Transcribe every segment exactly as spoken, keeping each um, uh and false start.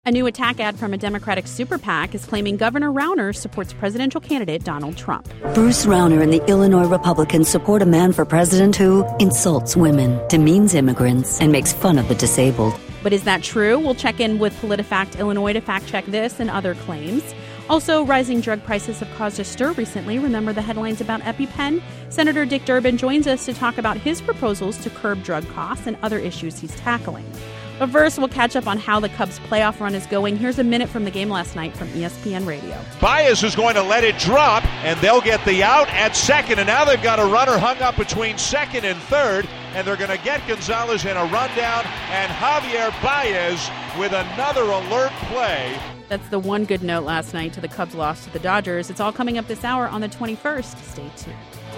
A new attack ad from a Democratic super PAC is claiming Governor Rauner supports presidential candidate Donald Trump. Bruce Rauner and the Illinois Republicans support a man for president who insults women, demeans immigrants, and makes fun of the disabled. But is that true? We'll check in with PolitiFact Illinois to fact-check this and other claims. Also, rising drug prices have caused a stir recently. Remember the headlines about EpiPen? Senator Dick Durbin joins us to talk about his proposals to curb drug costs and other issues he's tackling. But first, we'll catch up on how the Cubs' playoff run is going. Here's a minute from the game last night from E S P N Radio. Baez is going to let it drop, and they'll get the out at second. And now they've got a runner hung up between second and third, and they're going to get Gonzalez in a rundown, and Javier Baez with another alert play. That's the one good note last night to the Cubs' loss to the Dodgers. It's all coming up this hour on the twenty-first. Stay tuned.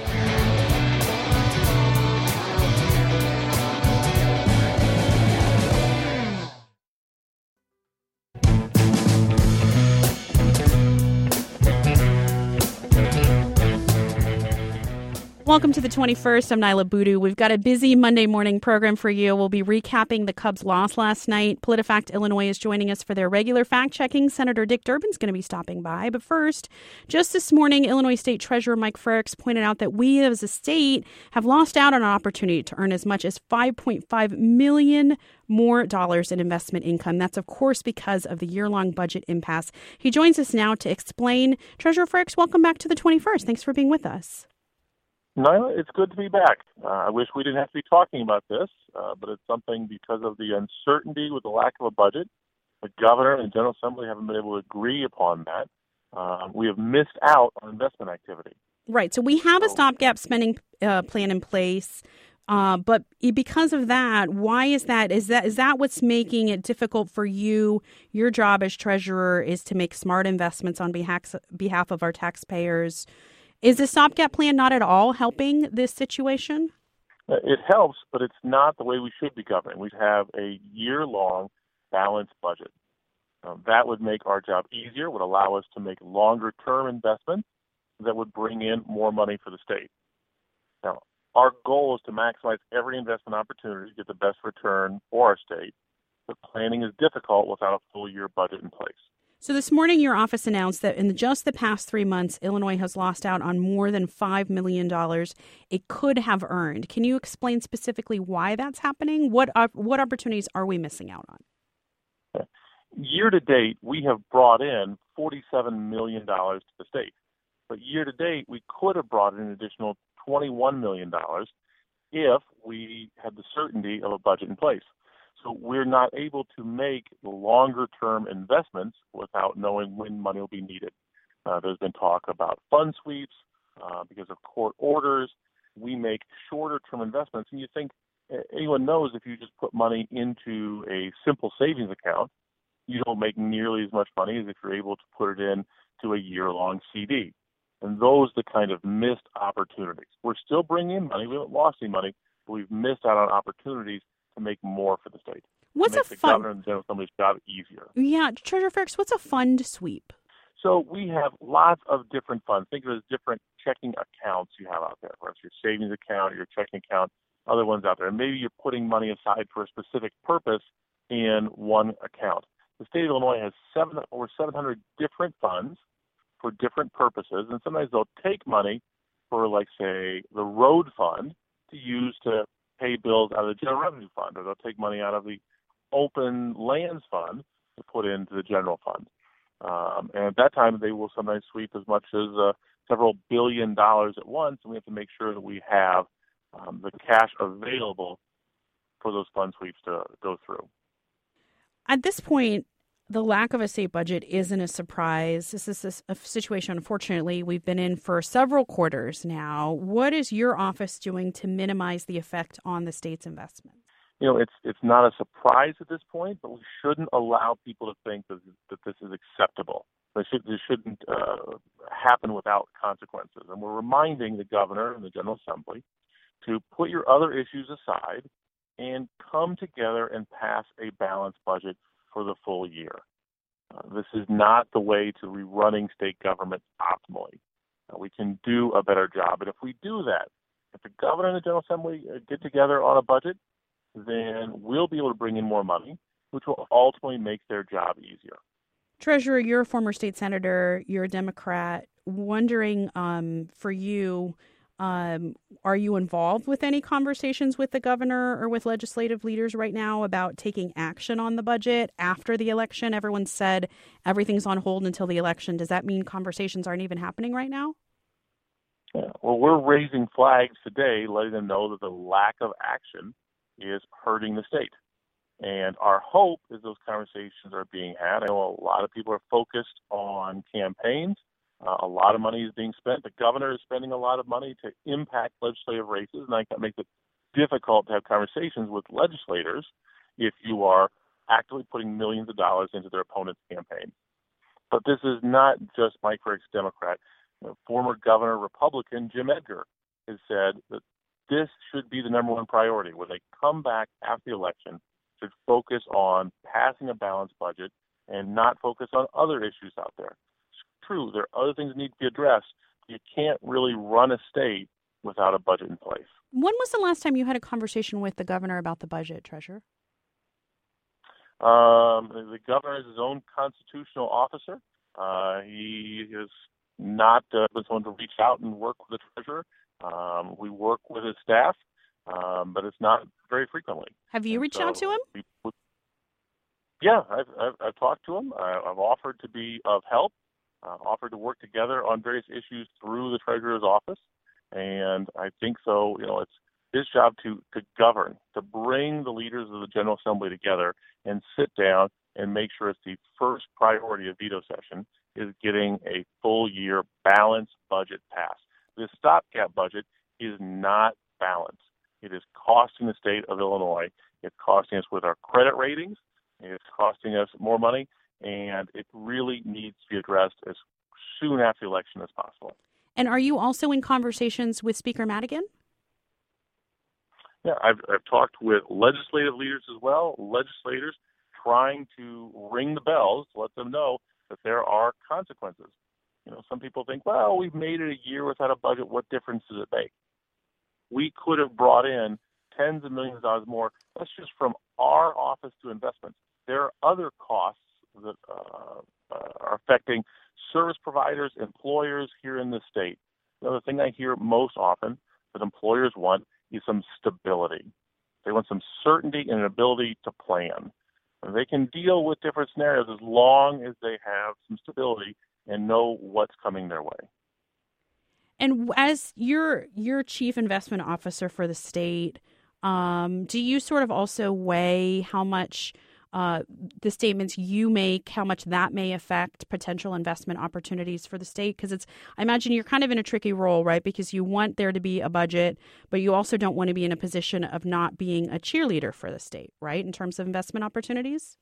Welcome to the twenty-first. I'm Nyla Boodoo. We've got a busy Monday morning program for you. We'll be recapping the Cubs' loss last night. PolitiFact Illinois is joining us for their regular fact-checking. Senator Dick Durbin's going to be stopping by. But first, just this morning, Illinois State Treasurer Mike Frerichs pointed out that we as a state have lost out on an opportunity to earn as much as five point five million dollars more dollars in investment income. That's, of course, because of the year-long budget impasse. He joins us now to explain. Treasurer Frerichs, welcome back to the twenty-first. Thanks for being with us. Nyla, it's good to be back. Uh, I wish we didn't have to be talking about this, uh, but it's something because of the uncertainty with the lack of a budget. The governor and the General Assembly haven't been able to agree upon that. Uh, we have missed out on investment activity. Right. So we have a stopgap spending uh, plan in place, uh, but because of that, why is that? Is that is that what's making it difficult for you? Your job as treasurer is to make smart investments on behalf behalf of our taxpayers. Is the stopgap plan not at all helping this situation? It helps, but it's not the way we should be governing. We have a year-long balanced budget. Um, that would make our job easier, would allow us to make longer-term investments that would bring in more money for the state. Now, our goal is to maximize every investment opportunity to get the best return for our state, but planning is difficult without a full-year budget in place. So this morning, your office announced that in just the past three months, Illinois has lost out on more than five million dollars it could have earned. Can you explain specifically why that's happening? What uh, what opportunities are we missing out on? Year to date, we have brought in forty-seven million dollars to the state. But year to date, we could have brought in an additional twenty-one million dollars if we had the certainty of a budget in place. So we're not able to make longer-term investments without knowing when money will be needed. Uh, there's been talk about fund sweeps uh, because of court orders. We make shorter-term investments, and you think anyone knows if you just put money into a simple savings account, you don't make nearly as much money as if you're able to put it in to a year-long C D. And those are the kind of missed opportunities. We're still bringing in money. We haven't lost any money, but we've missed out on opportunities to make more for the state. What's to make a the fund? governor and the General Assembly's job easier. Yeah, Treasurer Frerichs, what's a fund sweep? So we have lots of different funds. Think of it as different checking accounts you have out there. Whether it's your savings account, or your checking account, other ones out there. And maybe you're putting money aside for a specific purpose in one account. The state of Illinois has seven over seven hundred different funds for different purposes, and sometimes they'll take money for, like, say, the road fund to use to pay bills out of the general revenue fund, or they'll take money out of the open lands fund to put into the general fund. Um, and at that time, they will sometimes sweep as much as uh, several billion dollars at once, and we have to make sure that we have um, the cash available for those fund sweeps to go through. At this point, the lack of a state budget isn't a surprise. This is a situation, unfortunately, we've been in for several quarters now. What is your office doing to minimize the effect on the state's investment? You know, it's it's not a surprise at this point, but we shouldn't allow people to think that, that this is acceptable. This, should, this shouldn't uh, happen without consequences. And we're reminding the governor and the General Assembly to put your other issues aside and come together and pass a balanced budget for the full year. Uh, this is not the way to be running state government optimally. Uh, we can do a better job. And if we do that, if the governor and the General Assembly uh, get together on a budget, then we'll be able to bring in more money. which will ultimately make their job easier. Treasurer, you're a former state senator, you're a Democrat. Wondering um, for you, um, are you involved with any conversations with the governor or with legislative leaders right now about taking action on the budget after the election? Everyone said everything's on hold until the election. Does that mean conversations aren't even happening right now? Yeah. Well, we're raising flags today, letting them know that the lack of action is hurting the state. And our hope is those conversations are being had. I know a lot of people are focused on campaigns. Uh, a lot of money is being spent. The governor is spending a lot of money to impact legislative races, and I think that makes it difficult to have conversations with legislators if you are actively putting millions of dollars into their opponent's campaign. But this is not just Mike Rick's Democrat. You know, former governor Republican Jim Edgar has said that this should be the number one priority. When they come back after the election, should focus on passing a balanced budget and not focus on other issues out there. It's true, there are other things that need to be addressed. You can't really run a state without a budget in place. When was the last time you had a conversation with the governor about the budget, Treasurer? Um, the governor is his own constitutional officer. Uh, he has not uh, been someone to reach out and work with the treasurer. Um, we work with his staff, um, but it's not very frequently. Have you and reached so out to him? We, yeah, I've, I've, I've talked to him. I, I've offered to be of help, uh, offered to work together on various issues through the treasurer's office. And I think so, you know, it's his job to, to govern, to bring the leaders of the General Assembly together and sit down and make sure it's the first priority of veto session is getting a full year balanced budget passed. This stopgap budget is not balanced. It is costing the state of Illinois. It's costing us with our credit ratings. It's costing us more money, and it really needs to be addressed as soon after the election as possible. And are you also in conversations with Speaker Madigan? Yeah, I've, I've talked with legislative leaders as well, legislators trying to ring the bells to let them know that there are consequences. You know, some people think, well, we've made it a year without a budget. What difference does it make? We could have brought in tens of millions of dollars more. That's just from our office to investments. There are other costs that uh, uh, are affecting service providers, employers here in the state. You know, the thing I hear most often that employers want is some stability. They want some certainty and an ability to plan. And they can deal with different scenarios as long as they have some stability and know what's coming their way. And as you're your chief investment officer for the state, um, do you sort of also weigh how much uh, the statements you make, how much that may affect potential investment opportunities for the state? Because it's, I imagine you're kind of in a tricky role, right? Because you want there to be a budget, but you also don't want to be in a position of not being a cheerleader for the state, right? In terms of investment opportunities?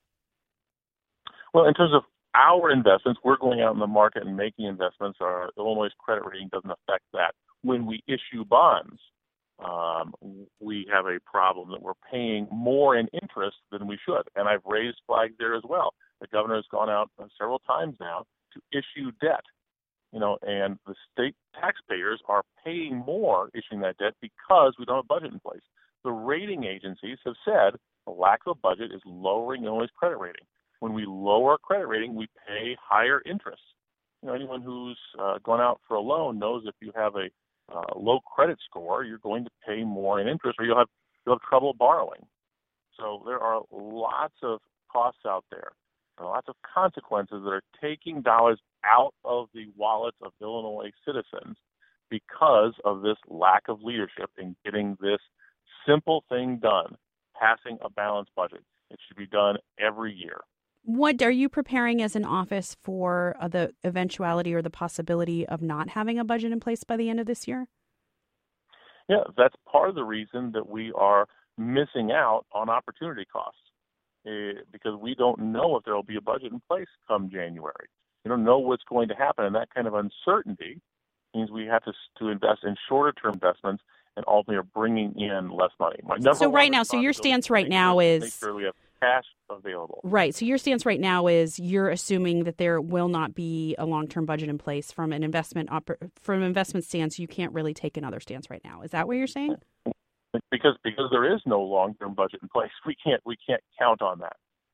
Well, in terms of our investments, we're going out in the market and making investments. Our Illinois credit rating doesn't affect that. When we issue bonds, um, we have a problem that we're paying more in interest than we should. And I've raised flags there as well. The governor has gone out several times now to issue debt, you know, and the state taxpayers are paying more issuing that debt because we don't have a budget in place. The rating agencies have said the lack of a budget is lowering Illinois credit rating. When we lower our credit rating, we pay higher interest. You know, anyone who's uh, gone out for a loan knows if you have a uh, low credit score, you're going to pay more in interest, or you'll have you'll have trouble borrowing. So there are lots of costs out there, and lots of consequences that are taking dollars out of the wallets of Illinois citizens because of this lack of leadership in getting this simple thing done, passing a balanced budget. It should be done every year. What are you preparing as an office for uh, the eventuality or the possibility of not having a budget in place by the end of this year? Yeah, that's part of the reason that we are missing out on opportunity costs uh, because we don't know if there will be a budget in place come January. We don't know what's going to happen, and that kind of uncertainty means we have to to invest in shorter-term investments and ultimately are bringing in less money. My number so right now, so your responsibility stance right is now to is make sure we have cash available. Right. So your stance right now is you're assuming that there will not be a long-term budget in place from an investment oper- from an investment stance. You can't really take another stance right now. Is that what you're saying? Because because there is no long-term budget in place, we can't we can't count on that.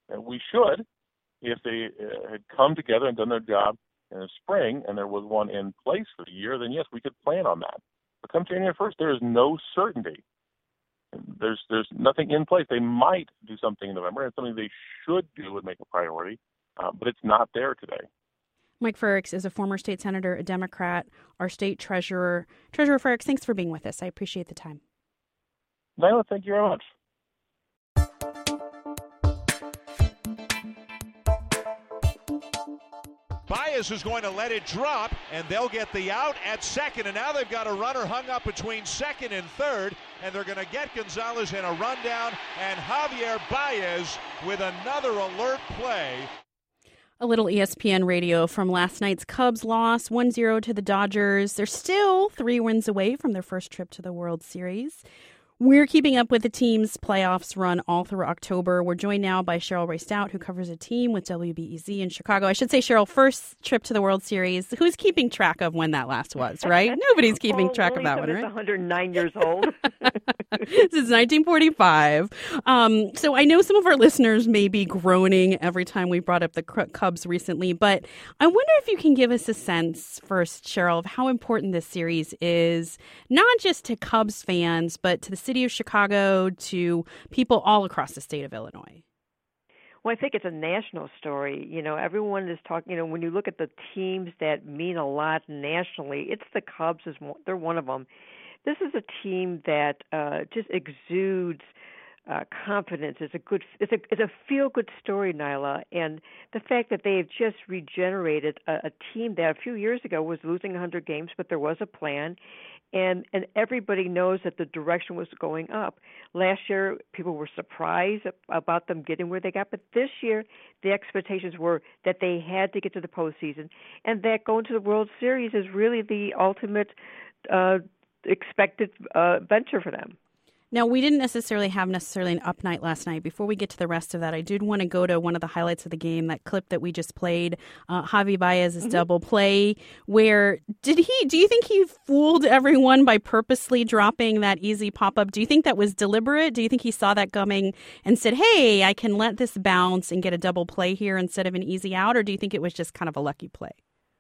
And we should, if they uh, had come together and done their job in the spring and there was one in place for the year, then yes, we could plan on that. But come January first, there is no certainty. There's there's nothing in place. They might do something in November, and something they should do and make a priority, uh, but it's not there today. Mike Frericks is a former state senator, a Democrat, our state treasurer. Treasurer Frericks, thanks for being with us. I appreciate the time. Nyla, thank you very much. Baez is going to let it drop, and they'll get the out at second. And now they've got a runner hung up between second and third, and they're going to get Gonzalez in a rundown, and Javier Baez with another alert play. A little E S P N radio from last night's Cubs loss, one zero to the Dodgers. They're still three wins away from their first trip to the World Series. We're keeping up with the team's playoffs run all through October. We're joined now by Cheryl Ray Stout, who covers a team with W B E Z in Chicago. I should say, Cheryl, first trip to the World Series. Who's keeping track of when that last was, right? Nobody's keeping well, track of that one, right? one hundred nine years old. Since nineteen forty-five. Um, so I know some of our listeners may be groaning every time we brought up the Cubs recently, but I wonder if you can give us a sense first, Cheryl, of how important this series is, not just to Cubs fans, but to the city of Chicago, to people all across the state of Illinois. Well, I think it's a national story. You know, everyone is talking, you know, when you look at the teams that mean a lot nationally, it's the Cubs. Is They're one of them. This is a team that uh, just exudes uh, confidence. It's a good, it's a, it's a feel-good story, Nyla, and the fact that they've just regenerated a, a team that a few years ago was losing one hundred games, but there was a plan, and and everybody knows that the direction was going up. Last year, people were surprised about them getting where they got, but this year, the expectations were that they had to get to the postseason, and that going to the World Series is really the ultimate uh expected uh, venture for them. Now, we didn't necessarily have necessarily an up night last night. Before we get to the rest of that, I did want to go to one of the highlights of the game, that clip that we just played, uh, Javi Baez's mm-hmm. double play, where did he, do you think he fooled everyone by purposely dropping that easy pop-up? Do you think that was deliberate? Do you think he saw that coming and said, hey, I can let this bounce and get a double play here instead of an easy out? Or do you think it was just kind of a lucky play?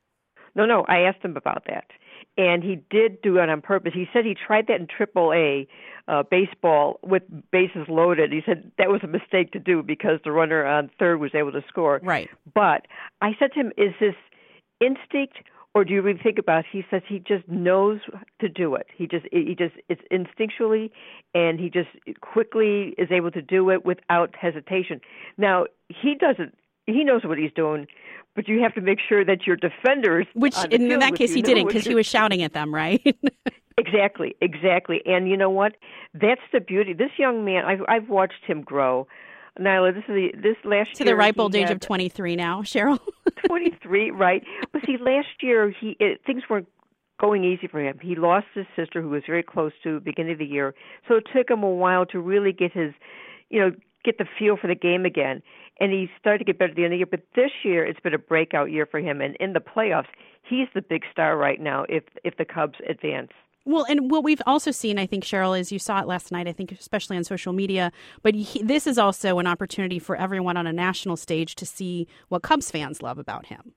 No, no, I asked him about that. And he did do it on purpose. He said he tried that in triple A uh, baseball with bases loaded. He said that was a mistake to do because the runner on third was able to score. Right. But I said to him, is this instinct or do you really think about it? He says he just knows to do it. He just, he just, it's instinctually, and he just quickly is able to do it without hesitation. Now, he doesn't, he knows what he's doing, but you have to make sure that your defenders... Which, in that case, he didn't, because he was shouting at them, right? Exactly, exactly. And you know what? That's the beauty. This young man, I've, I've watched him grow. Nyla, this is the, this last to year... To the ripe old age of twenty-three now, Cheryl. twenty-three, right. But see, last year, he it, things weren't going easy for him. He lost his sister, who was very close to the beginning of the year. So it took him a while to really get his, you know, get the feel for the game again. And he started to get better at the end of the year. But this year, it's been a breakout year for him. And in the playoffs, he's the big star right now if if the Cubs advance. Well, and what we've also seen, I think, Cheryl, is you saw it last night, I think, especially on social media, but he, this is also an opportunity for everyone on a national stage to see what Cubs fans love about him.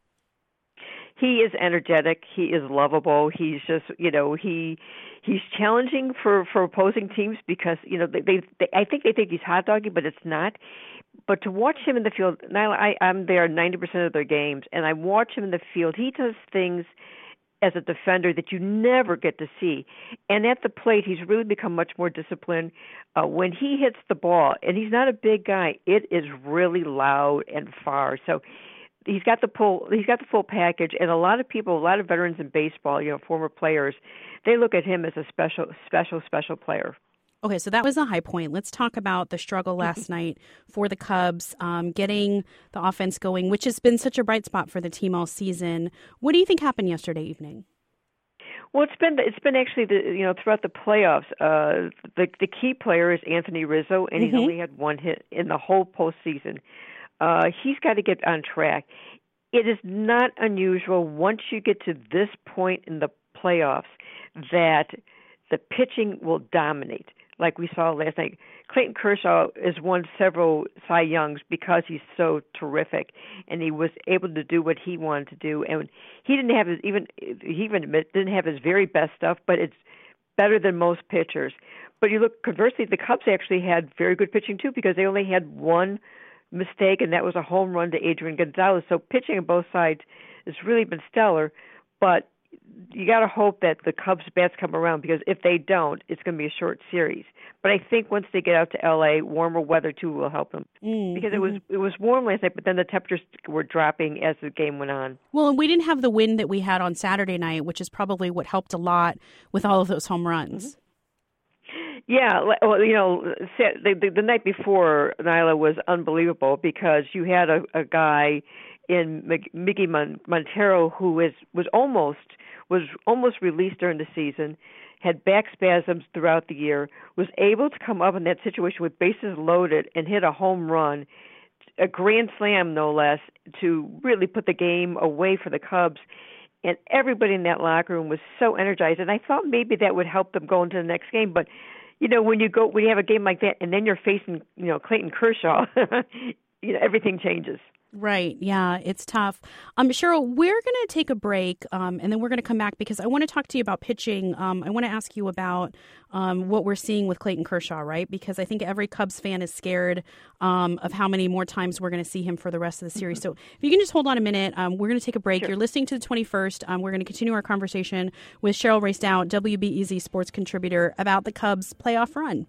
He is energetic. He is lovable. He's just, you know, he he's challenging for, for opposing teams because, you know, they, they, they I think they think he's hot dogging, but it's not. But to watch him in the field, Nyla, I, I'm there ninety percent of their games, and I watch him in the field. He does things as a defender that you never get to see. And at the plate, he's really become much more disciplined. Uh, when he hits the ball, and he's not a big guy, it is really loud and far. So he's got the full he's got the full package, and a lot of people, a lot of veterans in baseball, you know, former players, they look at him as a special, special, special player. Okay, so that was a high point. Let's talk about the struggle last night for the Cubs, um, getting the offense going, which has been such a bright spot for the team all season. What do you think happened yesterday evening? Well, it's been it's been actually the you know throughout the playoffs. Uh, the the key player is Anthony Rizzo, and he's mm-hmm. only had one hit in the whole postseason. Uh, he's got to get on track. It is not unusual once you get to this point in the playoffs that the pitching will dominate. Like we saw last night, Clayton Kershaw has won several Cy Youngs because he's so terrific, and he was able to do what he wanted to do. And he didn't have his even he even didn't have his very best stuff, but it's better than most pitchers. But you look conversely, the Cubs actually had very good pitching too, because they only had one mistake, and that was a home run to Adrian Gonzalez. So pitching on both sides has really been stellar, but you got to hope that the Cubs bats come around, because if they don't, it's going to be a short series. But I think once they get out to L A, warmer weather too will help them, mm-hmm. because it was it was warm last night, but then the temperatures were dropping as the game went on. Well, and we didn't have the wind that we had on Saturday night, which is probably what helped a lot with all of those home runs. Mm-hmm. Yeah, well, you know, the, the, the night before, Nyla, was unbelievable, because you had a, a guy in Mickey Montero who is was almost was almost released during the season, had back spasms throughout the year, was able to come up in that situation with bases loaded and hit a home run, a grand slam no less, to really put the game away for the Cubs. And everybody in that locker room was so energized, and I thought maybe that would help them go into the next game. But you know, when you go when you have a game like that, and then you're facing, you know, Clayton Kershaw, you know, everything changes. Right. Yeah, it's tough. Um, Cheryl, we're going to take a break, um, and then we're going to come back, because I want to talk to you about pitching. Um, I want to ask you about um, what we're seeing with Clayton Kershaw, right? Because I think every Cubs fan is scared um, of how many more times we're going to see him for the rest of the series. Mm-hmm. So if you can just hold on a minute, um, we're going to take a break. Sure. You're listening to the twenty-first. Um, we're going to continue our conversation with Cheryl Raye-Stout, W B E Z sports contributor, about the Cubs' playoff run.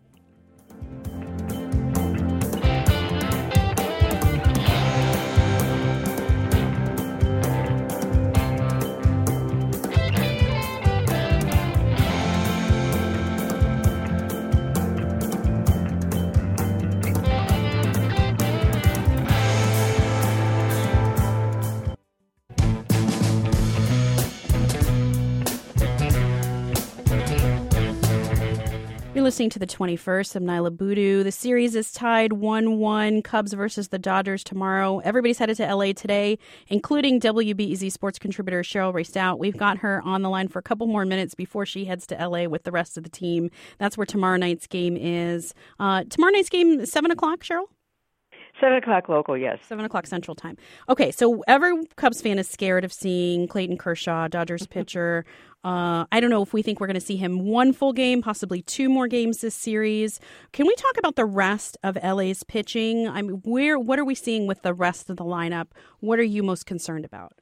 You're listening to the twenty-first. I'm Nyla Boodoo. The series is tied one one, Cubs versus the Dodgers tomorrow. Everybody's headed to L A today, including W B E Z sports contributor Cheryl Raye-Stout. We've got her on the line for a couple more minutes before she heads to L A with the rest of the team. That's where tomorrow night's game is. Uh, tomorrow night's game is seven o'clock, Cheryl? Seven o'clock local, yes. Seven o'clock Central Time. Okay, so every Cubs fan is scared of seeing Clayton Kershaw, Dodgers pitcher. Uh, I don't know if we think we're going to see him one full game, possibly two more games this series. Can we talk about the rest of L A's pitching? I mean, where what are we seeing with the rest of the lineup? What are you most concerned about?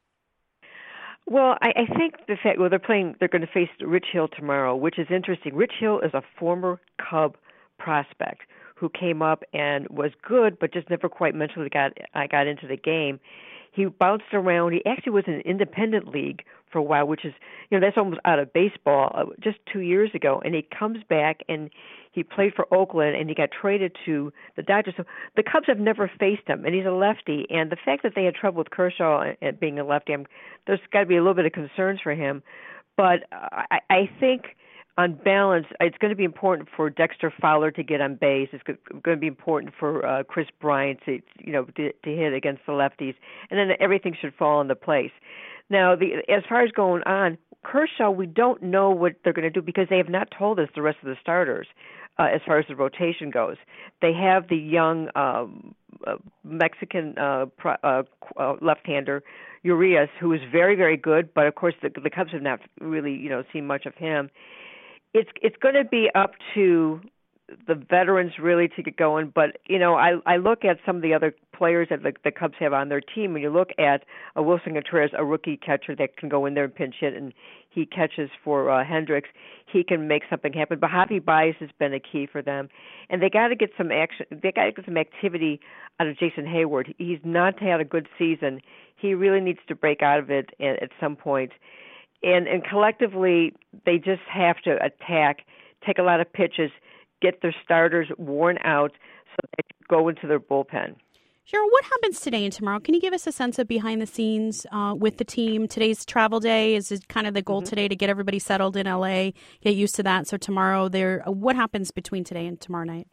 Well, I, I think the fact well they're playing they're going to face Rich Hill tomorrow, which is interesting. Rich Hill is a former Cub prospect who came up and was good, but just never quite mentally got I got into the game. He bounced around. He actually was in an independent league for a while, which is, you know, that's almost out of baseball, uh, just two years ago. And he comes back, and he played for Oakland, and he got traded to the Dodgers. So the Cubs have never faced him, and he's a lefty. And the fact that they had trouble with Kershaw and being a lefty, I'm, there's got to be a little bit of concerns for him. But I, I think on balance, it's going to be important for Dexter Fowler to get on base. It's going to be important for uh, Chris Bryant to, you know, to, to hit against the lefties, and then everything should fall into place. Now, the, as far as going on, Kershaw, we don't know what they're going to do, because they have not told us the rest of the starters uh, as far as the rotation goes. They have the young um, uh, Mexican uh, pro, uh, uh, left-hander Urias, who is very, very good, but of course the, the Cubs have not really, you know, seen much of him. It's it's going to be up to the veterans really to get going. But, you know, I, I look at some of the other players that the, the Cubs have on their team. When you look at a Wilson Contreras, a rookie catcher that can go in there and pinch hit, and he catches for uh, Hendricks, he can make something happen. But Javi Baez has been a key for them. And they got to get some action. They got to get some activity out of Jason Hayward. He's not had a good season. He really needs to break out of it at, at some point. And, and collectively, they just have to attack, take a lot of pitches, get their starters worn out so they can go into their bullpen. Cheryl, what happens today and tomorrow? Can you give us a sense of behind the scenes uh, with the team? Today's travel day. Is it kind of the goal mm-hmm. today to get everybody settled in L A, get used to that? So tomorrow, there. What happens between today and tomorrow night?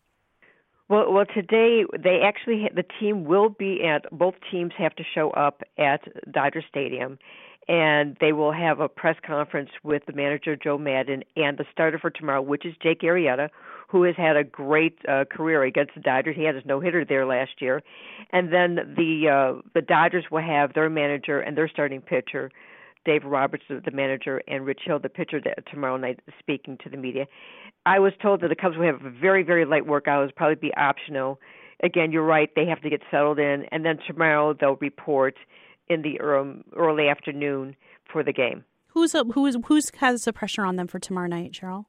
Well, well, today they actually the team will be at both teams have to show up at Dodger Stadium. and they will have a press conference with the manager, Joe Madden, and the starter for tomorrow, which is Jake Arrieta, who has had a great uh, career against the Dodgers. He had his no-hitter there last year. And then the uh, the Dodgers will have their manager and their starting pitcher, Dave Roberts, the manager, and Rich Hill, the pitcher, tomorrow night speaking to the media. I was told that the Cubs will have a very, very light workout. It will probably be optional. Again, you're right. They have to get settled in. And then tomorrow they'll report in the early afternoon for the game. Who's a, who's who's has the pressure on them for tomorrow night, Cheryl?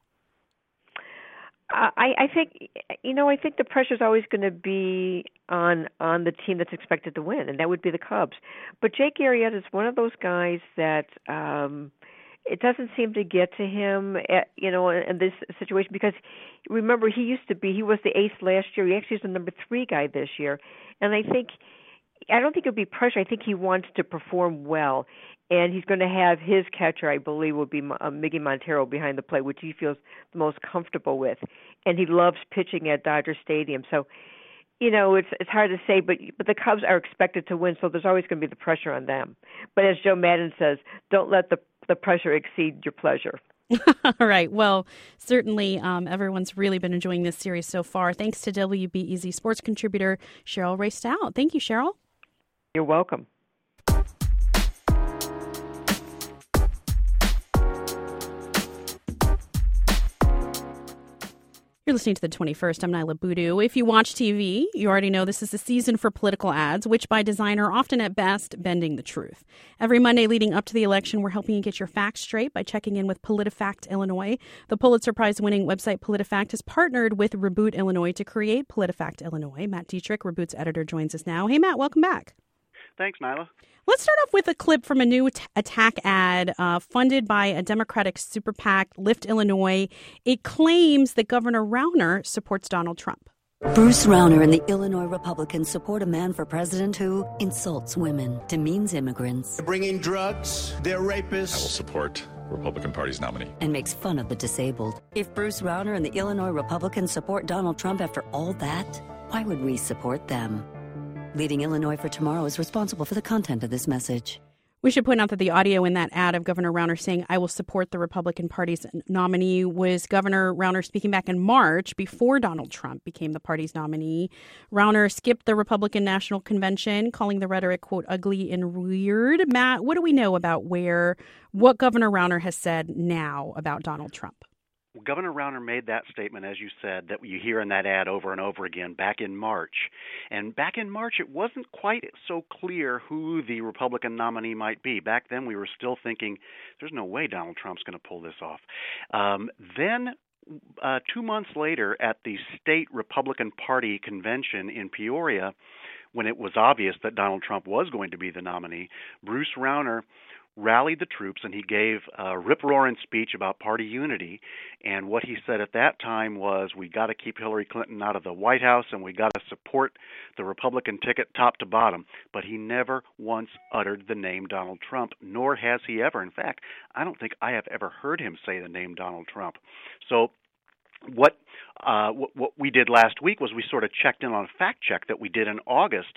I, I think, you know, I think the pressure is always going to be on on the team that's expected to win, and that would be the Cubs. But Jake Arrieta is one of those guys that um, it doesn't seem to get to him, at, you know, in this situation because, remember, he used to be, he was the ace last year. He actually is the number three guy this year. And I think, I don't think it'll be pressure. I think he wants to perform well. And he's going to have his catcher, I believe, will be uh, Miggy Montero behind the plate, which he feels the most comfortable with. And he loves pitching at Dodger Stadium. So, you know, it's it's hard to say, but but the Cubs are expected to win, so there's always going to be the pressure on them. But as Joe Madden says, don't let the, the pressure exceed your pleasure. All right. Well, certainly um, everyone's really been enjoying this series so far. Thanks to W B E Z sports contributor Cheryl Rae Stout. Thank you, Cheryl. You're welcome. You're listening to The twenty-first. I'm Nyla Boodoo. If you watch T V, you already know this is the season for political ads, which by design are often at best bending the truth. Every Monday leading up to the election, we're helping you get your facts straight by checking in with PolitiFact Illinois. The Pulitzer Prize-winning website PolitiFact has partnered with Reboot Illinois to create PolitiFact Illinois. Matt Dietrich, Reboot's editor, joins us now. Hey, Matt, welcome back. Thanks, Nyla. Let's start off with a clip from a new at- attack ad uh, funded by a Democratic super PAC, Lift Illinois. It claims that Governor Rauner supports Donald Trump. Bruce Rauner and the Illinois Republicans support a man for president who insults women, demeans immigrants. They're bringing drugs, they're rapists. I will support the Republican Party's nominee. And makes fun of the disabled. If Bruce Rauner and the Illinois Republicans support Donald Trump after all that, why would we support them? Leading Illinois for Tomorrow is responsible for the content of this message. We should point out that the audio in that ad of Governor Rauner saying, I will support the Republican Party's nominee was Governor Rauner speaking back in March before Donald Trump became the party's nominee. Rauner skipped the Republican National Convention, calling the rhetoric, quote, ugly and weird. Matt, what do we know about where, what Governor Rauner has said now about Donald Trump? Well, Governor Rauner made that statement, as you said, that you hear in that ad over and over again back in March. And back in March, it wasn't quite so clear who the Republican nominee might be. Back then, we were still thinking, there's no way Donald Trump's going to pull this off. Um, then, uh, two months later, at the state Republican Party convention in Peoria, when it was obvious that Donald Trump was going to be the nominee, Bruce Rauner rallied the troops, and he gave a rip-roaring speech about party unity. And what he said at that time was, we got to keep Hillary Clinton out of the White House, and we got to support the Republican ticket top to bottom. But he never once uttered the name Donald Trump, nor has he ever. In fact, I don't think I have ever heard him say the name Donald Trump. So what uh, what, what we did last week was we sort of checked in on a fact check that we did in August,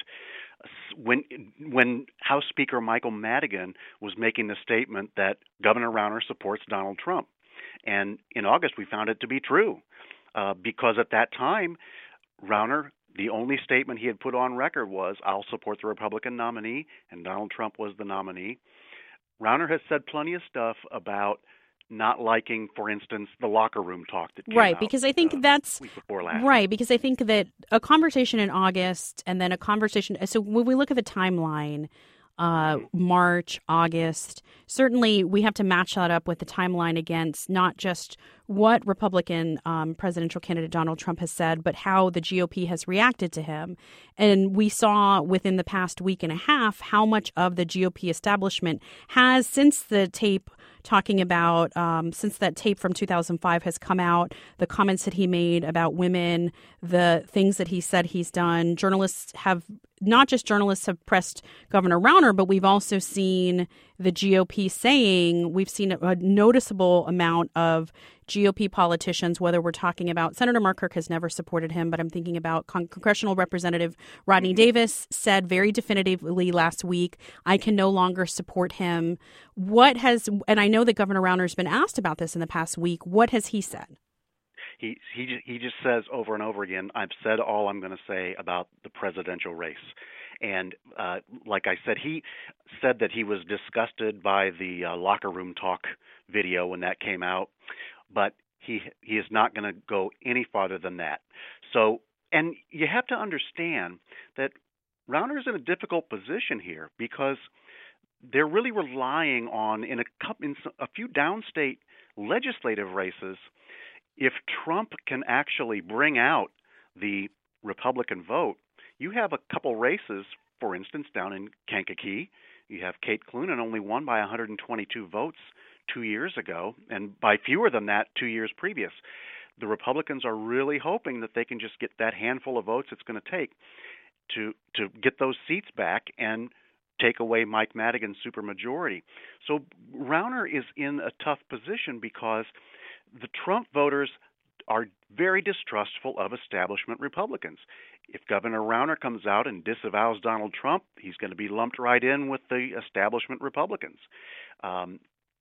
when when House Speaker Michael Madigan was making the statement that Governor Rauner supports Donald Trump. And in August, we found it to be true uh, because at that time, Rauner, the only statement he had put on record was, I'll support the Republican nominee, and Donald Trump was the nominee. Rauner has said plenty of stuff about not liking, for instance, the locker room talk that came right, out, because I think uh, that's week before last. Right, because I think that a conversation in August and then a conversation. So when we look at the timeline, uh, March, August, certainly we have to match that up with the timeline against not just what Republican um, presidential candidate Donald Trump has said, but how the G O P has reacted to him. And we saw within the past week and a half how much of the G O P establishment has, since the tape talking about, um, since that tape from two thousand five has come out, the comments that he made about women, the things that he said he's done. Journalists have, not just journalists have pressed Governor Rauner, but we've also seen the G O P saying we've seen a noticeable amount of G O P politicians, whether we're talking about Senator Mark Kirk has never supported him, but I'm thinking about Con- Congressional Representative Rodney Davis said very definitively last week, I can no longer support him. What has, and I know that Governor Rauner's been asked about this in the past week, what has he said? He he he just says over and over again, I've said all I'm going to say about the presidential race. And uh, like I said, he said that he was disgusted by the uh, locker room talk video when that came out, but he he is not going to go any farther than that. So, and you have to understand that Rauner is in a difficult position here because they're really relying on in a couple, in a few downstate legislative races. If Trump can actually bring out the Republican vote, you have a couple races, for instance, down in Kankakee. You have Kate Clunan only won by one hundred twenty-two votes two years ago, and by fewer than that two years previous. The Republicans are really hoping that they can just get that handful of votes it's going to take to to get those seats back and take away Mike Madigan's supermajority. So Rauner is in a tough position because the Trump voters are very distrustful of establishment Republicans. If Governor Rauner comes out and disavows Donald Trump, he's going to be lumped right in with the establishment Republicans. Um,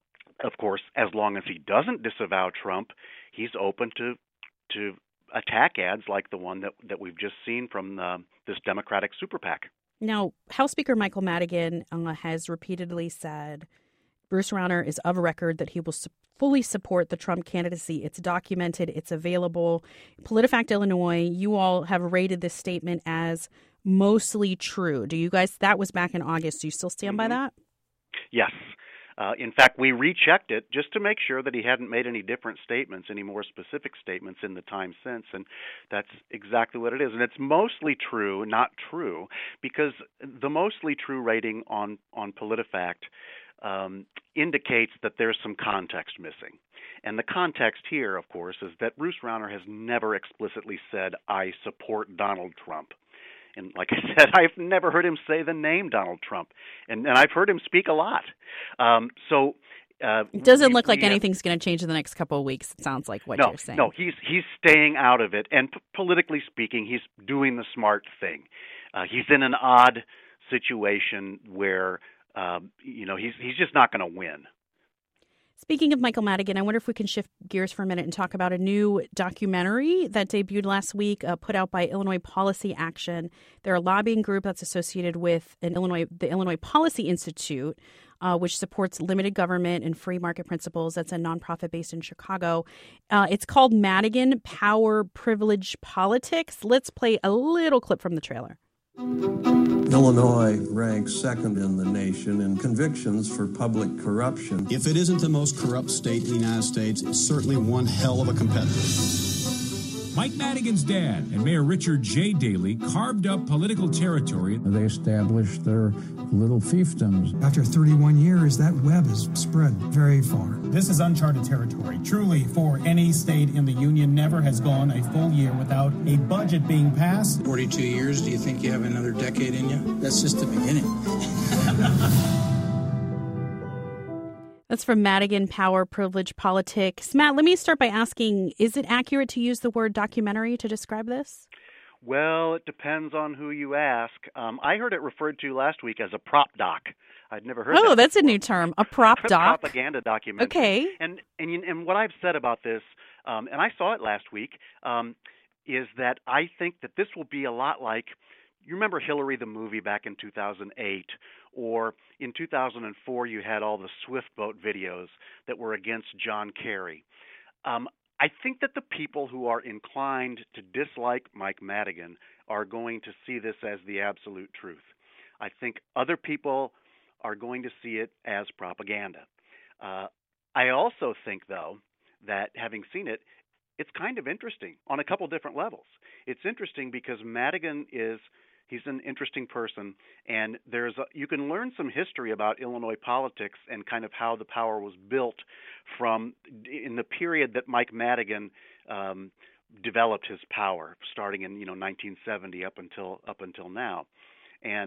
of course, as long as he doesn't disavow Trump, he's open to to attack ads like the one that, that we've just seen from the, this Democratic super PAC. Now, House Speaker Michael Madigan uh, has repeatedly said Bruce Rauner is of record that he will su- fully support the Trump candidacy. It's documented. It's available. PolitiFact Illinois, you all have rated this statement as mostly true. Do you guys, that was back in August. Do you still stand mm-hmm. by that? Yes. Uh, in fact, we rechecked it just to make sure that he hadn't made any different statements, any more specific statements in the time since, and that's exactly what it is. And it's mostly true, not true, because the mostly true rating on, on PolitiFact um, indicates that there's some context missing. And the context here, of course, is that Bruce Rauner has never explicitly said, I support Donald Trump. And like I said, I've never heard him say the name Donald Trump, and, and I've heard him speak a lot. Um, so uh, it doesn't we, look like we, anything's going to change in the next couple of weeks. It sounds like what no, you're saying. No, he's he's staying out of it, and p- politically speaking, he's doing the smart thing. Uh, he's in an odd situation where um, you know he's he's just not going to win. Speaking of Michael Madigan, I wonder if we can shift gears for a minute and talk about a new documentary that debuted last week, uh, put out by Illinois Policy Action. They're a lobbying group that's associated with an Illinois, the Illinois Policy Institute, uh, which supports limited government and free market principles. That's a nonprofit based in Chicago. Uh, it's called Madigan: Power, Privilege, Politics. Let's play a little clip from the trailer. Illinois ranks second in the nation in convictions for public corruption. If it isn't the most corrupt state in the United States, it's certainly one hell of a competitor. Mike Madigan's dad and Mayor Richard J. Daley carved up political territory. They established their little fiefdoms. After thirty-one years, that web has spread very far. This is uncharted territory. Truly, for any state in the union, never has gone a full year without a budget being passed. forty-two years, do you think you have another decade in you? That's just the beginning. That's from Madigan: Power, Privilege, Politics. Matt, let me start by asking, is it accurate to use the word documentary to describe this? Well, it depends on who you ask. Um, I heard it referred to last week as a prop doc. I'd never heard oh, that that's before. a new term, a prop doc. Propaganda documentary. Okay. And, and, and what I've said about this, um, and I saw it last week, um, is that I think that this will be a lot like, you remember Hillary the movie back in two thousand eight, or in two thousand four you had all the Swift boat videos that were against John Kerry. Um, I think that the people who are inclined to dislike Mike Madigan are going to see this as the absolute truth. I think other people are going to see it as propaganda. Uh, I also think, though, that having seen it, it's kind of interesting on a couple different levels. It's interesting because Madigan is He's an interesting person, and there's a, you can learn some history about Illinois politics and kind of how the power was built from in the period that Mike Madigan um, developed his power, starting in you know nineteen seventy up until up until now. And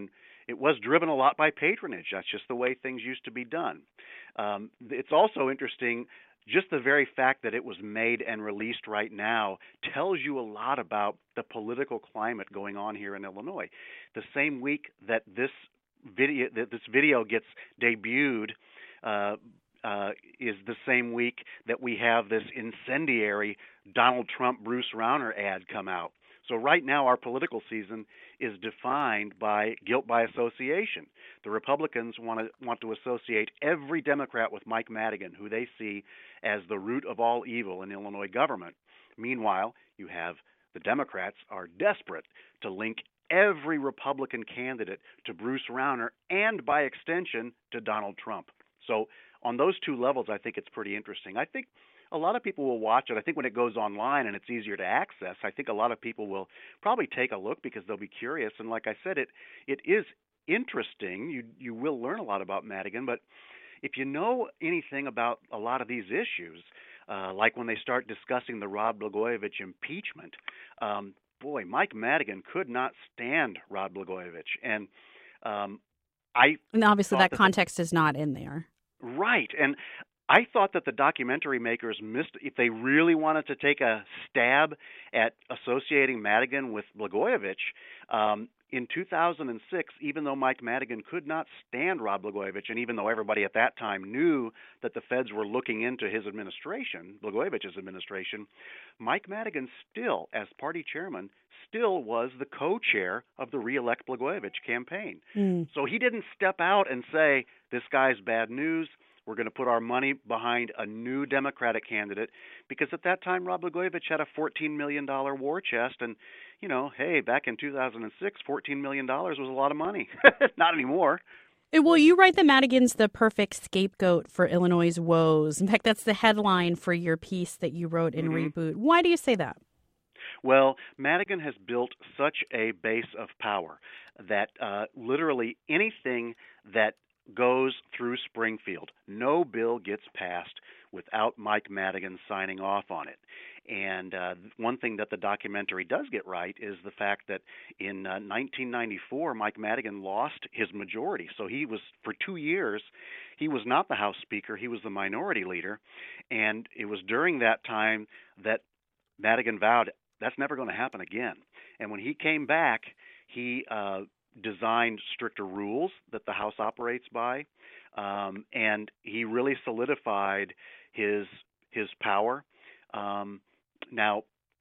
it was driven a lot by patronage. That's just the way things used to be done. Um, it's also interesting, just the very fact that it was made and released right now tells you a lot about the political climate going on here in Illinois. The same week that this video that this video gets debuted uh, uh, is the same week that we have this incendiary Donald Trump Bruce Rauner ad come out. So right now our political season is defined by guilt by association. The Republicans want to want to associate every Democrat with Mike Madigan, who they see as the root of all evil in Illinois government. Meanwhile, you have the Democrats are desperate to link every Republican candidate to Bruce Rauner and, by extension, to Donald Trump. So on those two levels, I think it's pretty interesting. I think a lot of people will watch it. I think when it goes online and it's easier to access, I think a lot of people will probably take a look because they'll be curious. And like I said, it it is interesting. You you will learn a lot about Madigan, but if you know anything about a lot of these issues, uh, like when they start discussing the Rod Blagojevich impeachment, um, boy, Mike Madigan could not stand Rod Blagojevich. And um, I and obviously that, that context the, is not in there. Right. And I thought that the documentary makers missed, if they really wanted to take a stab at associating Madigan with Blagojevich, um, in two thousand six, even though Mike Madigan could not stand Rod Blagojevich, and even though everybody at that time knew that the feds were looking into his administration, Blagojevich's administration, Mike Madigan still, as party chairman, still was the co-chair of the Re-elect Blagojevich campaign. Mm. So he didn't step out and say, this guy's bad news, we're going to put our money behind a new Democratic candidate, because at that time Rod Blagojevich had a fourteen million dollars war chest, and, you know, hey, back in two thousand six, fourteen million dollars was a lot of money. Not anymore. Well, you write that Madigan's the perfect scapegoat for Illinois' woes. In fact, that's the headline for your piece that you wrote in mm-hmm. Reboot. Why do you say that? Well, Madigan has built such a base of power that uh, literally anything that goes through Springfield, no bill gets passed without Mike Madigan signing off on it. And uh, one thing that the documentary does get right is the fact that in uh, nineteen ninety-four, Mike Madigan lost his majority. So he was, for two years, he was not the House Speaker, he was the minority leader. And it was during that time that Madigan vowed, that's never going to happen again. And when he came back, he uh, designed stricter rules that the House operates by, um, and he really solidified his his power. Um, now,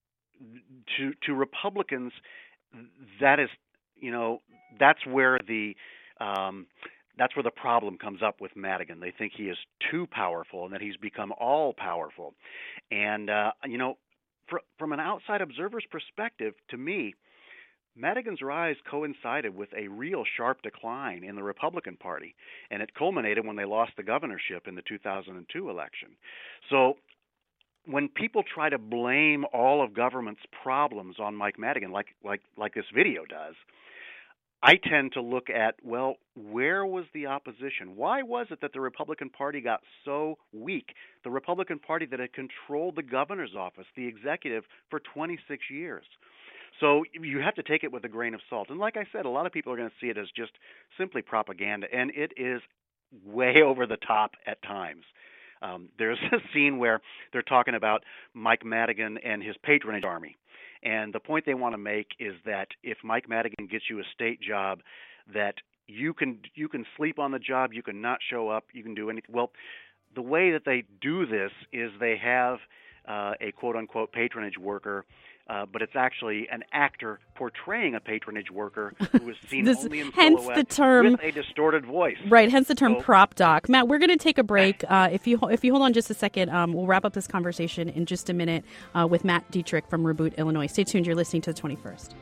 to to Republicans, that is, you know, that's where the um, that's where the problem comes up with Madigan. They think he is too powerful and that he's become all powerful. And uh, you know, fr- from an outside observer's perspective, to me, Madigan's rise coincided with a real sharp decline in the Republican Party, and it culminated when they lost the governorship in the two thousand two election. So when people try to blame all of government's problems on Mike Madigan, like like like this video does, I tend to look at, well, where was the opposition? Why was it that the Republican Party got so weak? The Republican Party that had controlled the governor's office, the executive, for twenty-six years. So you have to take it with a grain of salt. And like I said, a lot of people are going to see it as just simply propaganda, and it is way over the top at times. Um, there's a scene where they're talking about Mike Madigan and his patronage army. And the point they want to make is that if Mike Madigan gets you a state job, that you can you can sleep on the job, you can not show up, you can do anything. Well, the way that they do this is they have uh, a quote-unquote patronage worker, Uh, but it's actually an actor portraying a patronage worker who is seen this, only in hence silhouette the term, with a distorted voice. Right, hence the term so, prop doc. Matt, we're going to take a break. Uh, if you if you hold on just a second, um, we'll wrap up this conversation in just a minute uh, with Matt Dietrich from Reboot, Illinois. Stay tuned. You're listening to the twenty-first.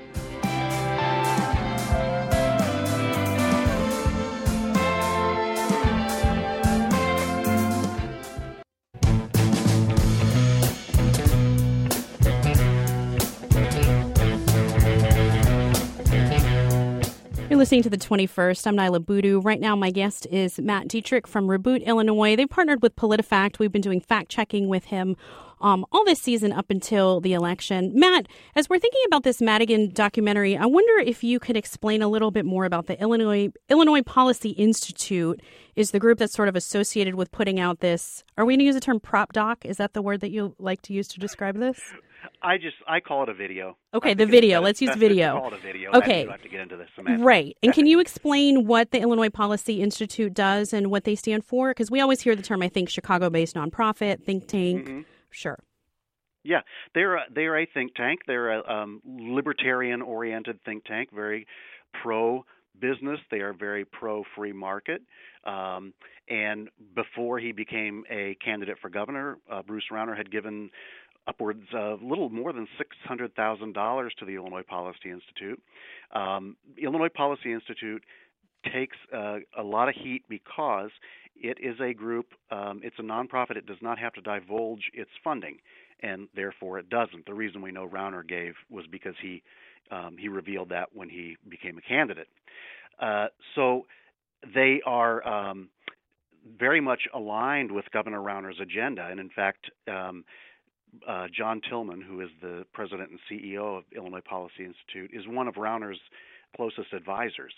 You're listening to the twenty-first. I'm Nyla Boodoo. Right now, my guest is Matt Dietrich from Reboot, Illinois. They've partnered with PolitiFact. We've been doing fact-checking with him um, all this season up until the election. Matt, as we're thinking about this Madigan documentary, I wonder if you could explain a little bit more about the Illinois Illinois Policy Institute is the group that's sort of associated with putting out this. Are we going to use the term prop doc? Is that the word that you like to use to describe this? I just I call it a video. Okay, the video. Let's use video. Call it a video. Okay, I have to get into this semantics. Right. And can you explain what the Illinois Policy Institute does and what they stand for? Because we always hear the term, I think, Chicago-based nonprofit, think tank. Mm-hmm. Sure. Yeah, they're a, they're a think tank. They're a um, libertarian-oriented think tank, very pro-business. They are very pro-free market. Um, and before he became a candidate for governor, uh, Bruce Rauner had given upwards of little more than six hundred thousand dollars to the Illinois Policy Institute. Um, the Illinois Policy Institute takes uh, a lot of heat because it is a group, um, it's a nonprofit, it does not have to divulge its funding, and therefore it doesn't. The reason we know Rauner gave was because he um, he revealed that when he became a candidate. Uh, so they are um, very much aligned with Governor Rauner's agenda, and in fact, um, Uh, John Tillman, who is the president and C E O of Illinois Policy Institute, is one of Rauner's closest advisors.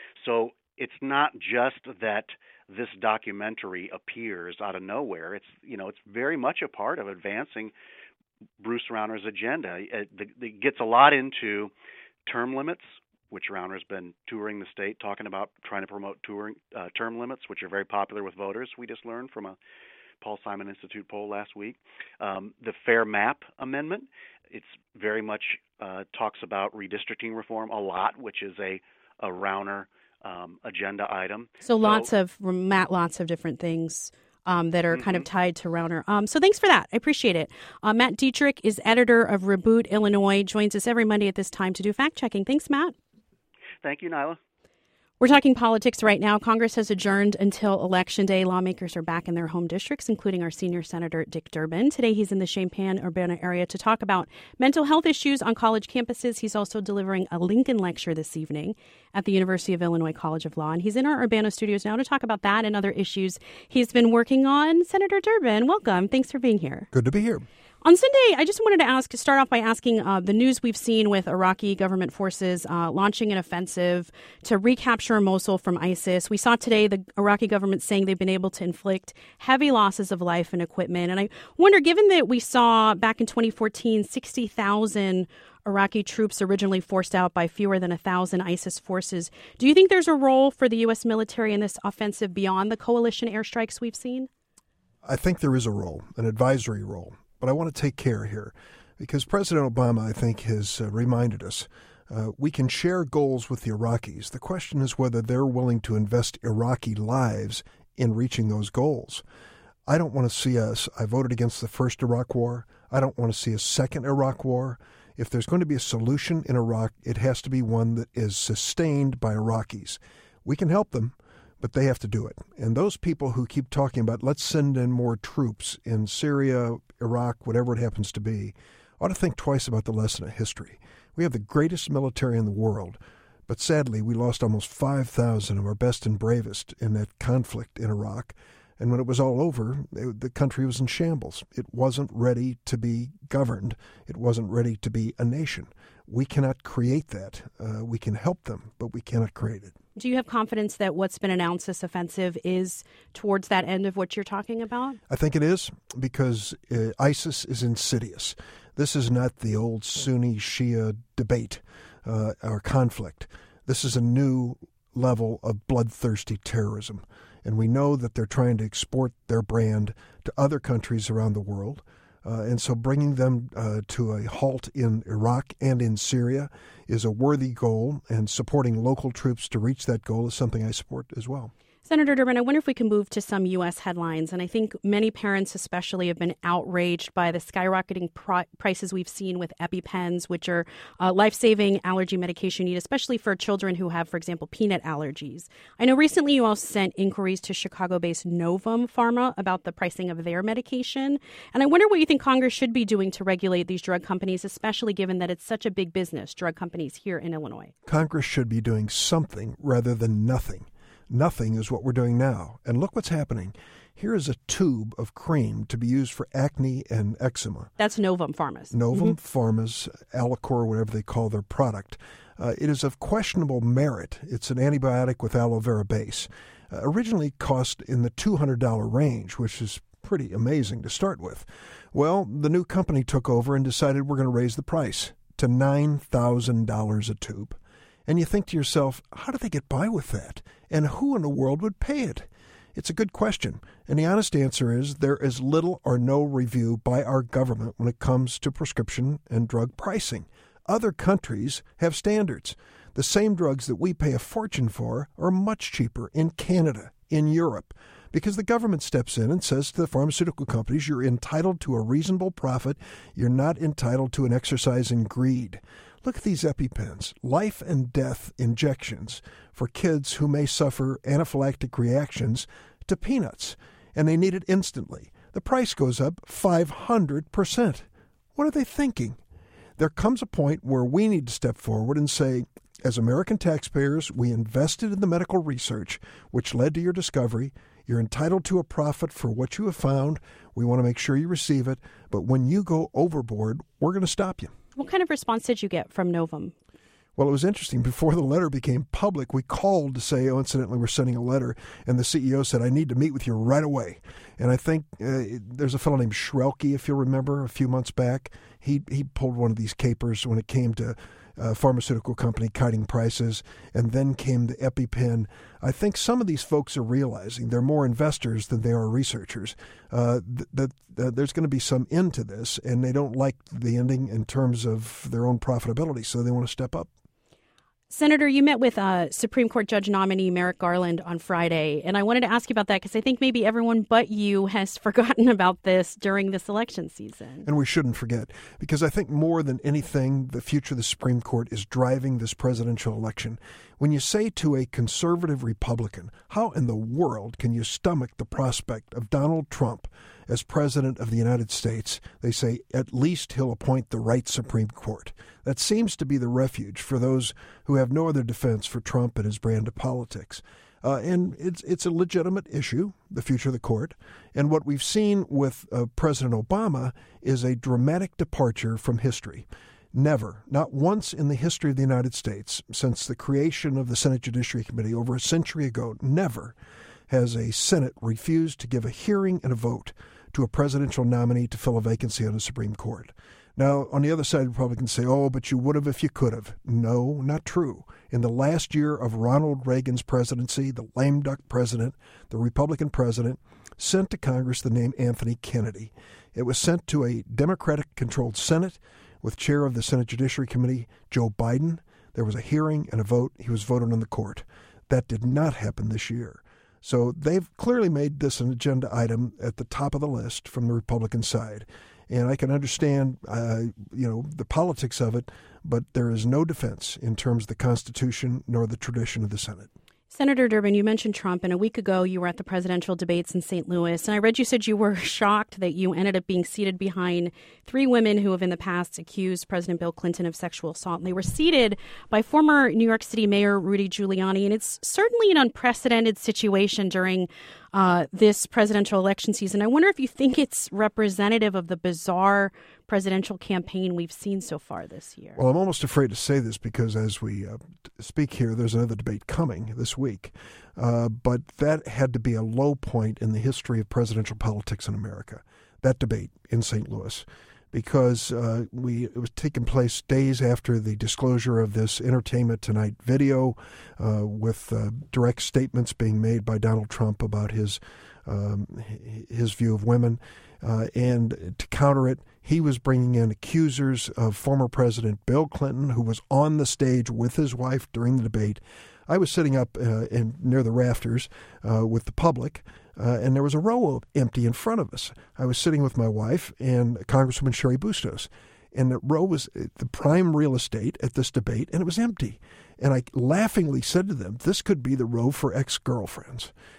So it's not just that this documentary appears out of nowhere. It's you know it's very much a part of advancing Bruce Rauner's agenda. It, it gets a lot into term limits, which Rauner's been touring the state talking about, trying to promote touring uh, term limits, which are very popular with voters. We just learned from a Paul Simon Institute poll last week. Um, the Fair Map Amendment, it's very much uh, talks about redistricting reform a lot, which is a, a Rauner um, agenda item. So, so lots of, Matt, lots of different things um, that are mm-hmm. kind of tied to Rauner. Um, so thanks for that. I appreciate it. Uh, Matt Dietrich is editor of Reboot Illinois, joins us every Monday at this time to do fact-checking. Thanks, Matt. Thank you, Nyla. We're talking politics right now. Congress has adjourned until Election Day. Lawmakers are back in their home districts, including our senior senator, Dick Durbin. Today, he's in the Champaign-Urbana area to talk about mental health issues on college campuses. He's also delivering a Lincoln lecture this evening at the University of Illinois College of Law. And he's in our Urbana studios now to talk about that and other issues he's been working on. Senator Durbin, welcome. Thanks for being here. Good to be here. On Sunday, I just wanted to ask, start off by asking uh, the news we've seen with Iraqi government forces uh, launching an offensive to recapture Mosul from ISIS. We saw today the Iraqi government saying they've been able to inflict heavy losses of life and equipment. And I wonder, given that we saw back in twenty fourteen, sixty thousand Iraqi troops originally forced out by fewer than one thousand ISIS forces, do you think there's a role for the U S military in this offensive beyond the coalition airstrikes we've seen? I think there is a role, an advisory role. But I want to take care here because President Obama, I think, has uh, reminded us uh, we can share goals with the Iraqis. The question is whether they're willing to invest Iraqi lives in reaching those goals. I don't want to see us, I voted against the first Iraq war. I don't want to see a second Iraq war. If there's going to be a solution in Iraq, it has to be one that is sustained by Iraqis. We can help them, but they have to do it. And those people who keep talking about let's send in more troops in Syria, Iraq, whatever it happens to be, ought to think twice about the lesson of history. We have the greatest military in the world, but sadly we lost almost five thousand of our best and bravest in that conflict in Iraq. And when it was all over, the country was in shambles. It wasn't ready to be governed. It wasn't ready to be a nation. We cannot create that. Uh, we can help them, but we cannot create it. Do you have confidence that what's been announced, this offensive, is towards that end of what you're talking about? I think it is because uh, ISIS is insidious. This is not the old Sunni-Shia debate uh, or conflict. This is a new level of bloodthirsty terrorism. And we know that they're trying to export their brand to other countries around the world. Uh, and so bringing them uh, to a halt in Iraq and in Syria is a worthy goal, and supporting local troops to reach that goal is something I support as well. Senator Durbin, I wonder if we can move to some U S headlines. And I think many parents especially have been outraged by the skyrocketing pr- prices we've seen with EpiPens, which are uh, life-saving allergy medication you need, especially for children who have, for example, peanut allergies. I know recently you also sent inquiries to Chicago-based Novum Pharma about the pricing of their medication. And I wonder what you think Congress should be doing to regulate these drug companies, especially given that it's such a big business, drug companies here in Illinois. Congress should be doing something rather than nothing. Nothing is what we're doing now. And look what's happening. Here is a tube of cream to be used for acne and eczema. That's Novum Pharma's. Novum mm-hmm. Pharma's, Alacor, whatever they call their product. Uh, it is of questionable merit. It's an antibiotic with aloe vera base. Uh, originally cost in the two hundred dollars range, which is pretty amazing to start with. Well, the new company took over and decided we're going to raise the price to nine thousand dollars a tube. And you think to yourself, how do they get by with that? And who in the world would pay it? It's a good question. And the honest answer is there is little or no review by our government when it comes to prescription and drug pricing. Other countries have standards. The same drugs that we pay a fortune for are much cheaper in Canada, in Europe, because the government steps in and says to the pharmaceutical companies, you're entitled to a reasonable profit. You're not entitled to an exercise in greed. Look at these EpiPens, life and death injections for kids who may suffer anaphylactic reactions to peanuts, and they need it instantly. The price goes up five hundred percent. What are they thinking? There comes a point where we need to step forward and say, as American taxpayers, we invested in the medical research, which led to your discovery. You're entitled to a profit for what you have found. We want to make sure you receive it. But when you go overboard, we're going to stop you. What kind of response did you get from Novum? Well, it was interesting. Before the letter became public, we called to say, oh, incidentally, we're sending a letter. And the C E O said, I need to meet with you right away. And I think uh, there's a fellow named Schrelke, if you'll remember, a few months back. He he pulled one of these capers when it came to a pharmaceutical company cutting prices, and then came the EpiPen. I think some of these folks are realizing they're more investors than they are researchers, uh, that, that there's going to be some end to this, and they don't like the ending in terms of their own profitability, so they want to step up. Senator, you met with uh, Supreme Court Judge nominee Merrick Garland on Friday, and I wanted to ask you about that because I think maybe everyone but you has forgotten about this during this election season. And we shouldn't forget, because I think more than anything, the future of the Supreme Court is driving this presidential election. When you say to a conservative Republican, how in the world can you stomach the prospect of Donald Trump as president of the United States? They say at least he'll appoint the right Supreme Court. That seems to be the refuge for those who have no other defense for Trump and his brand of politics. Uh, and it's it's a legitimate issue, the future of the court. And what we've seen with uh, President Obama is a dramatic departure from history. Never, not once in the history of the United States, since the creation of the Senate Judiciary Committee over a century ago, never has a Senate refused to give a hearing and a vote to a presidential nominee to fill a vacancy on the Supreme Court. Now, on the other side, Republicans say, oh, but you would have if you could have. No, not true. In the last year of Ronald Reagan's presidency, the lame duck president, the Republican president, sent to Congress the name Anthony Kennedy. It was sent to a Democratic-controlled Senate with chair of the Senate Judiciary Committee, Joe Biden. There was a hearing and a vote. He was voted on the court. That did not happen this year. So they've clearly made this an agenda item at the top of the list from the Republican side. And I can understand, uh, you know, the politics of it, but there is no defense in terms of the Constitution nor the tradition of the Senate. Senator Durbin, you mentioned Trump, and a week ago you were at the presidential debates in Saint Louis, and I read you said you were shocked that you ended up being seated behind three women who have in the past accused President Bill Clinton of sexual assault. And they were seated by former New York City Mayor Rudy Giuliani, and it's certainly an unprecedented situation during uh, this presidential election season. I wonder if you think it's representative of the bizarre presidential campaign we've seen so far this year. Well, I'm almost afraid to say this because as we uh, speak here, there's another debate coming this week. Uh, but that had to be a low point in the history of presidential politics in America, that debate in Saint Louis, because uh, we it was taking place days after the disclosure of this Entertainment Tonight video uh, with uh, direct statements being made by Donald Trump about his um, his view of women. Uh, and to counter it, he was bringing in accusers of former President Bill Clinton, who was on the stage with his wife during the debate. I was sitting up uh, in, near the rafters uh, with the public, uh, and there was a row empty in front of us. I was sitting with my wife and Congresswoman Sherry Bustos, and the row was the prime real estate at this debate, and it was empty. And I laughingly said to them, this could be the row for ex-girlfriends.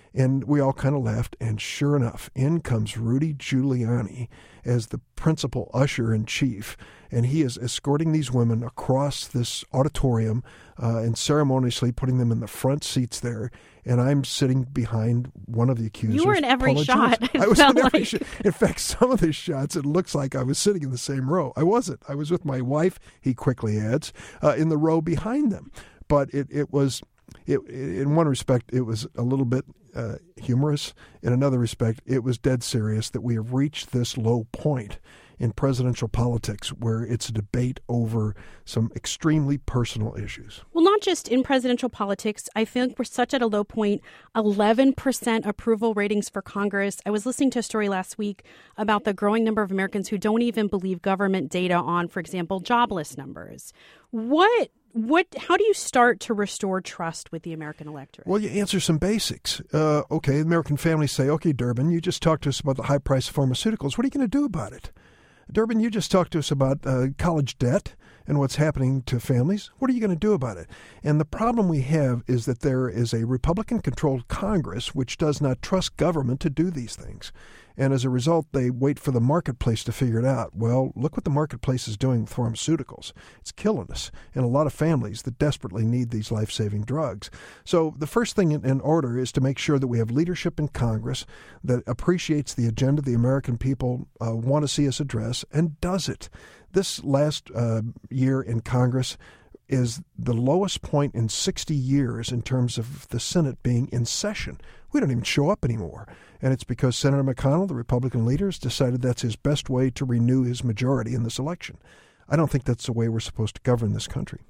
And we all kind of laughed, and sure enough, in comes Rudy Giuliani as the principal usher-in-chief, and he is escorting these women across this auditorium uh, and ceremoniously putting them in the front seats there, and I'm sitting behind one of the accusers. You were in every Paula shot. Jones. I was in every like. shot. In fact, some of the shots, it looks like I was sitting in the same row. I wasn't. I was with my wife, he quickly adds, uh, in the row behind them. But it, it was... It, in one respect, it was a little bit uh, humorous. In another respect, it was dead serious that we have reached this low point in presidential politics where it's a debate over some extremely personal issues. Well, not just in presidential politics. I think we're such at a low point. eleven percent approval ratings for Congress. I was listening to a story last week about the growing number of Americans who don't even believe government data on, for example, jobless numbers. What What? How do you start to restore trust with the American electorate? Well, you answer some basics. Uh, okay, American families say, okay, Durbin, you just talked to us about the high price of pharmaceuticals. What are you going to do about it? Durbin, you just talked to us about uh, college debt and what's happening to families. What are you going to do about it? And the problem we have is that there is a Republican-controlled Congress which does not trust government to do these things. And as a result, they wait for the marketplace to figure it out. Well, look what the marketplace is doing with pharmaceuticals. It's killing us and a lot of families that desperately need these life-saving drugs. So the first thing in order is to make sure that we have leadership in Congress that appreciates the agenda the American people uh, want to see us address and does it. This last uh, year in Congress is the lowest point in sixty years in terms of the Senate being in session. We don't even show up anymore. And it's because Senator McConnell, the Republican leader, has decided that's his best way to renew his majority in this election. I don't think that's the way we're supposed to govern this country.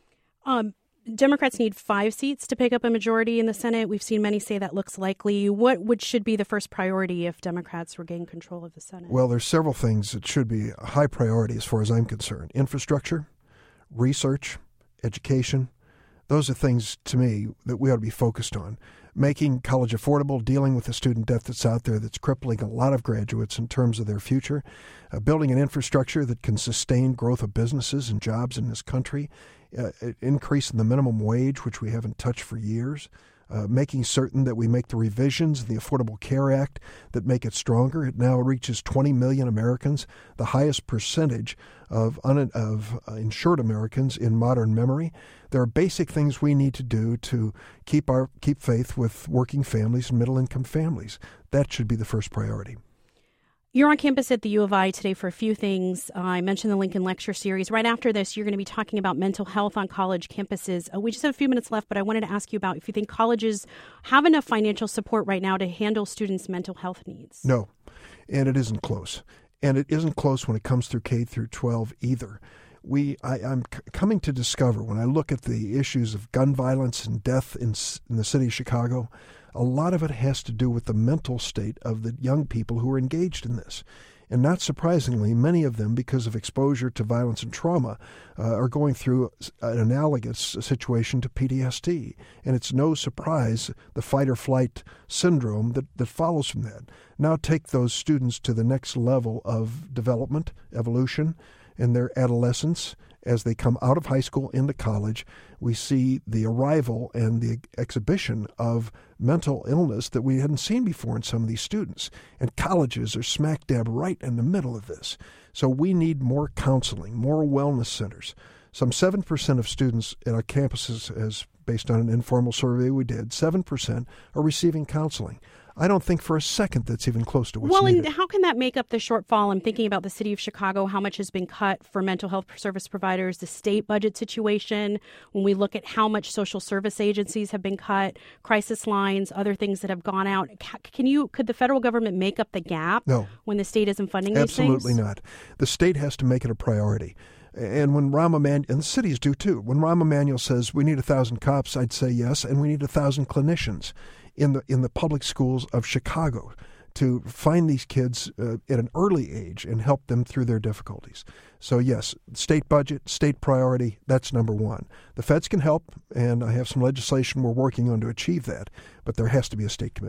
Um, Democrats need five seats to pick up a majority in the Senate. We've seen many say that looks likely. What would should be the first priority if Democrats regain control of the Senate? Well, there's several things that should be a high priority as far as I'm concerned. Infrastructure, research, education. Those are things, to me, that we ought to be focused on. Making college affordable, dealing with the student debt that's out there that's crippling a lot of graduates in terms of their future, uh, building an infrastructure that can sustain growth of businesses and jobs in this country, uh, increasing the minimum wage, which we haven't touched for years, uh, making certain that we make the revisions of the Affordable Care Act that make it stronger. It now reaches twenty million Americans, the highest percentage of, un- of uh, insured Americans in modern memory. There are basic things we need to do to keep our keep faith with working families and middle-income families. That should be the first priority. You're on campus at the U of I today for a few things. Uh, I mentioned the Lincoln Lecture Series. Right after this, you're going to be talking about mental health on college campuses. Uh, we just have a few minutes left, but I wanted to ask you about if you think colleges have enough financial support right now to handle students' mental health needs. No, and it isn't close. And it isn't close when it comes through K through twelve either. We, I, I'm c- coming to discover when I look at the issues of gun violence and death in, in the city of Chicago, a lot of it has to do with the mental state of the young people who are engaged in this. And not surprisingly, many of them, because of exposure to violence and trauma, uh, are going through an analogous situation to P T S D. And it's no surprise the fight-or-flight syndrome that, that follows from that. Now take those students to the next level of development, evolution, in their adolescence. As they come out of high school into college, we see the arrival and the exhibition of mental illness that we hadn't seen before in some of these students. And colleges are smack dab right in the middle of this. So we need more counseling, more wellness centers. Some seven percent of students at our campuses, as based on an informal survey we did, seven percent are receiving counseling. I don't think for a second that's even close to what's well, needed. Well, and how can that make up the shortfall? I'm thinking about the city of Chicago, how much has been cut for mental health service providers, the state budget situation, when we look at how much social service agencies have been cut, crisis lines, other things that have gone out. Can you, could the federal government make up the gap no. when the state isn't funding these things? Absolutely not. The state has to make it a priority. And when Rahm Emanuel, and the cities do too, when Rahm Emanuel says we need a thousand cops, I'd say yes, and we need a thousand clinicians in the in the public schools of Chicago to find these kids uh, at an early age and help them through their difficulties. So yes, state budget, state priority, that's number one. The feds can help, and I have some legislation we're working on to achieve that, but there has to be a state commitment.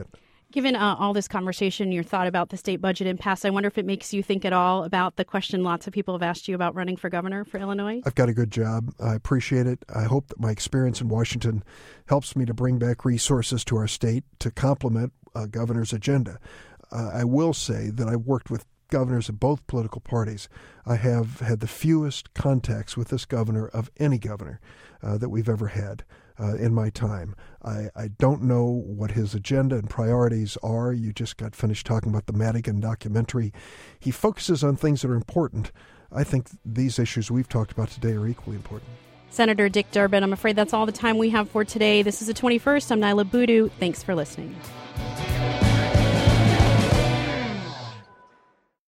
Given uh, all this conversation, your thought about the state budget impasse, I wonder if it makes you think at all about the question lots of people have asked you about running for governor for Illinois? I've got a good job. I appreciate it. I hope that my experience in Washington helps me to bring back resources to our state to complement a governor's agenda. Uh, I will say that I've worked with governors of both political parties. I have had the fewest contacts with this governor of any governor uh, that we've ever had. Uh, in my time. I, I don't know what his agenda and priorities are. You just got finished talking about the Madigan documentary. He focuses on things that are important. I think these issues we've talked about today are equally important. Senator Dick Durbin, I'm afraid that's all the time we have for today. This is the twenty-first. I'm Nyla Boodoo. Thanks for listening.